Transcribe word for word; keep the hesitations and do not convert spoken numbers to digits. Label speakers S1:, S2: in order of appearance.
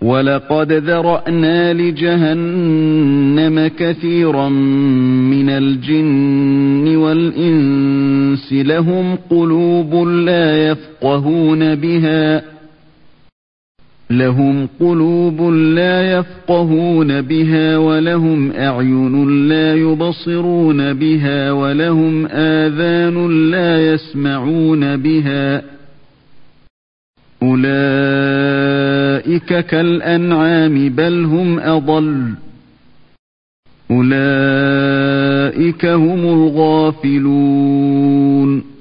S1: وَلَقَدْ ذَرَأْنَا لِجَهَنَّمَ كَثِيرًا مِنَ الْجِنِّ وَالْإِنسِ لَهُمْ قُلُوبٌ لَا يَفْقَهُونَ بِهَا لَهُمْ قُلُوبٌ لَا يَفْقَهُونَ بِهَا وَلَهُمْ أَعْيُنٌ لَا يُبْصِرُونَ بِهَا وَلَهُمْ آذَانٌ لَا يَسْمَعُونَ بِهَا أُولَئِكَ كَالْأَنْعَامِ بَلْ هُمْ أَضَلُّ أُولَئِكَ هُمُ الْغَافِلُونَ